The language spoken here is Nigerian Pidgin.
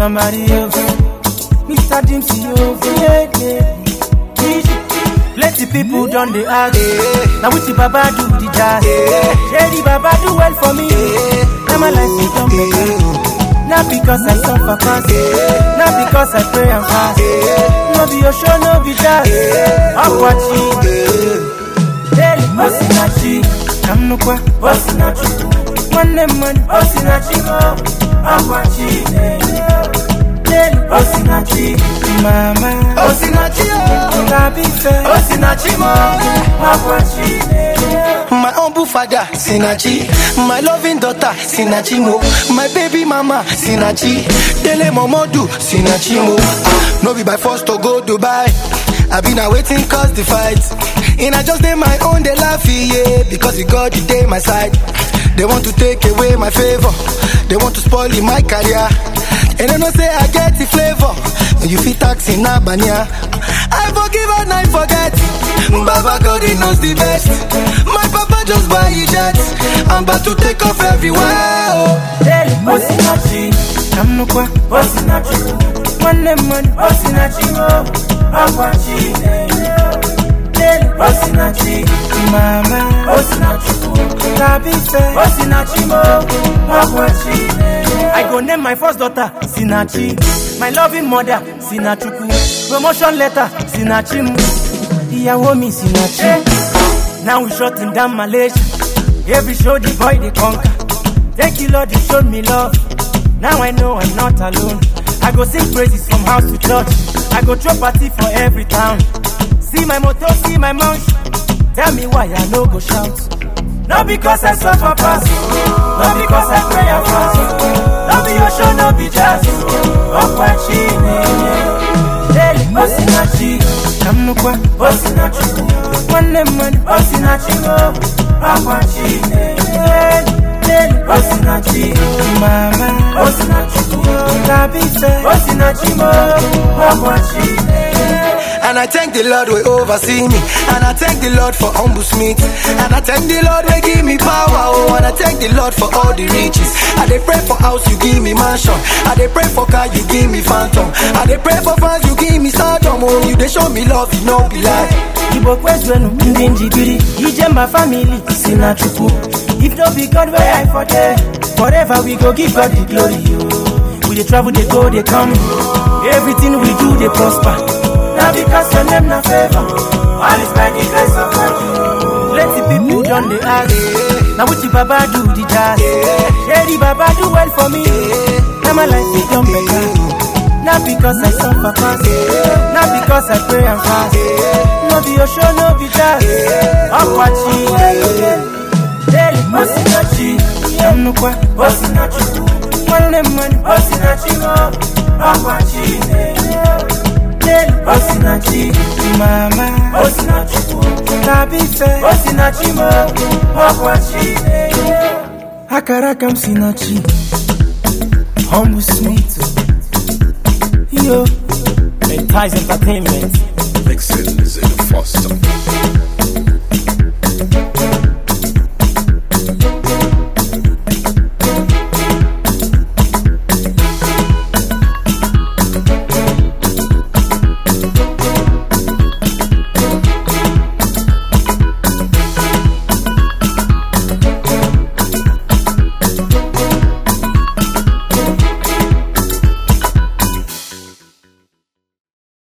somebody else. Mr. Dempsey, yeah. Plenty people done the ask. Now which the Baba do the jazz? Shady Baba do well for me. Now my life is done better. Not because I suffer fast, not because I pray and fast. No be your show, no be jazz. I'm watching. Daily, Osinachi. I'm no kwa, Osinachi. Monday, Osinachi. I'm watching. Daily, Osinachi. Mama, Osinachi. Osinachi, I'm watching. My humble father, Sinachi. My loving daughter, Sinachi mo. My baby mama, Sinachi. Dele Momodu, Sinachi mo. No be by force to go Dubai. I been waiting cause the fight. And I just did my own, they laugh, yeah. Because you got the day my side. They want to take away my favor. They want to spoil my career. And I know say I get the flavor. You fit tax in Abania. I forgive and I forget. Baba God, he knows the best. My papa just buy a jet. I'm about to take off everywhere. Daily, Osinachi. I'm no kwa, Osinachi. Monday, Osinachi. I'm watching. Daily, Osinachi. Mama, Osinachi. Osinachi. I'm watching. I go name my first daughter, Sinachi. My loving mother, Sinachuku. Promotion letter, Sinachi. Iyawo mi Sinachi. Now we shutting down Malaysia. Every show the boy they conquer. Thank you Lord, you showed me love. Now I know I'm not alone. I go sing praises from house to church. I go throw party for every town. See my motto, see my mouth. Tell me why I no go shout. Not because I suffer past, not because I pray and fast. Not be your show, not be jazz. I'm watching. Daily, Osinachi. I'm no kwa, Osinachi. Monday, Osinachi. I'm watching. Daily, Osinachi. Mama, Osinachi. Osinachi. I'm watching. And I thank the Lord will oversee me. And I thank the Lord for humble smith. And I thank the Lord will give me power. Oh, and I thank the Lord for all the riches. I dey pray for house, you give me mansion. I dey pray for car, you give me phantom. I dey pray for fans, you give me stardom. Oh, you dey show me love, you know be lie. Ibo kwezwenu ndi njibiri. Ijemba family, Sinachuku. If no be God where I forget, forever we go give God the glory. Oh. We dey travel, they go, they come. Everything we do, they prosper. Now because your name na favor, all is by the grace of God. Plenty people done the ask. Now which the Baba do the jazz? Shady Baba do well for me. Now my life is done better. Not because I suffer fast, not because I pray and fast. No be your show, no be jazz. I'm watching. Daily, Osinachi. I'm no kwa, Osinachi. Monday, Osinachi. I'm watching. Osinachi, Mama, Osinachi, Osinachi, Wakwachi, Akarakam Sinachi, humble sweet, yo, Ties Entertainment, Mixing is in the Foster.